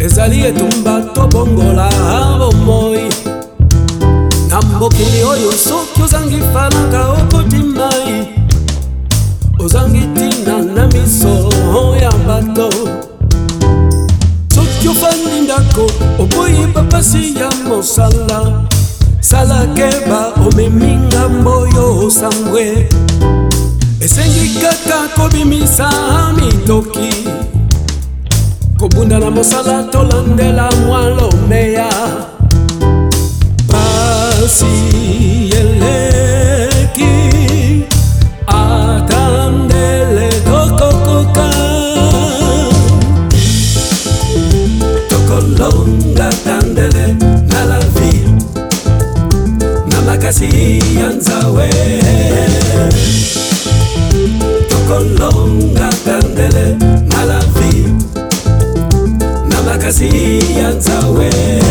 ezali etumba tobongola bomoi na mokili oyo soki ozangi falanga okotimai ozangi tina na miso ya bato soki ofandi ndako oboyi bapasi ya mosala sala keba omemi ngambo oyo osambwe esengi kaka kobimisa mitoki kobunda na mosala tolandela mwalo meya pasi eleki atandele tokokoka tokolonga tandele na la vie na makasi ya nzawe tokolonga tandele na la vie na makasi ya nzawe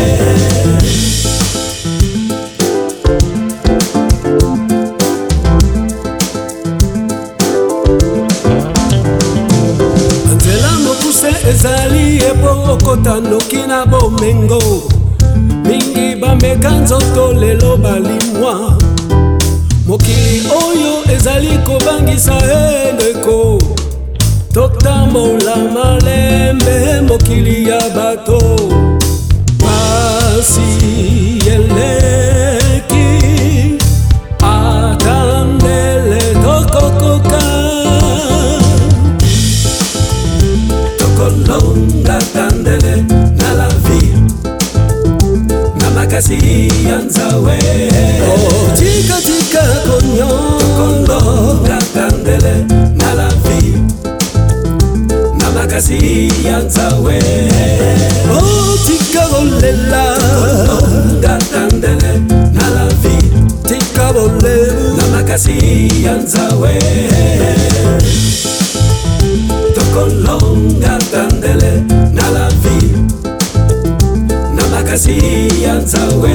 anzela mokuse ezali epokota noki na bomengo mingi bameka nzoto lelo balimwa mokili oyo ezali kobangisa endeko totambola malembe mokili ya bato pasi eleki atandele tokokoka tokolonga tandele na la vie na makasi ya nzawe tika konyo tokolonga tandele na la vie na makasi ya nzawe tika bolela tokolonga tandele na la vie tika bolela na makasi ya nzawe tokolonga tandele na la vie na makasi ya nzawe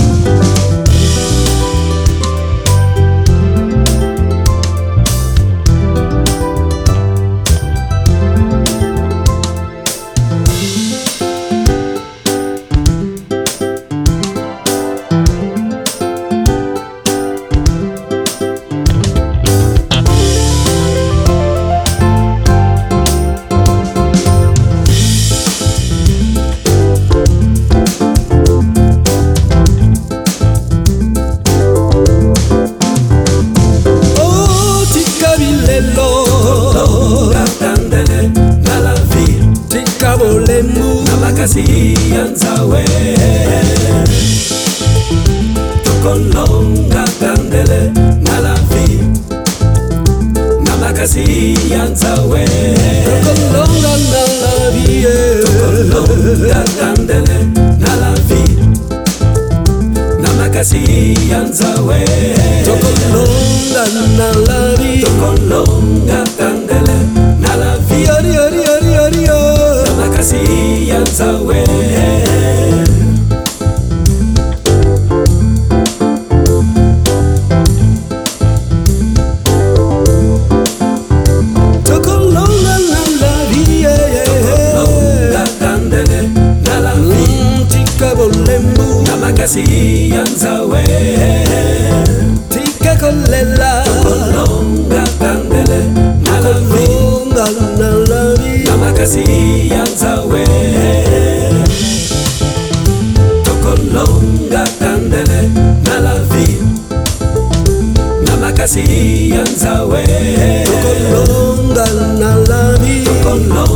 na makasi ya nzawe tokolonga tandele na la vie na makasi ya nzawe tokolonga na la vie tokolonga tandele na la vie na makasi ya nzawe tokolonga na la vie tokolonga tandele na la vie makasi ya nzawe tokolonga na la vie tokolonga tandele na la vie tika bolembu na makasi ya nzawe tika kolela tokolonga tandele na la vie na makasi ya nzawe tokolonga tandele na la vie na makasi ya nzawe tokolonga na la vie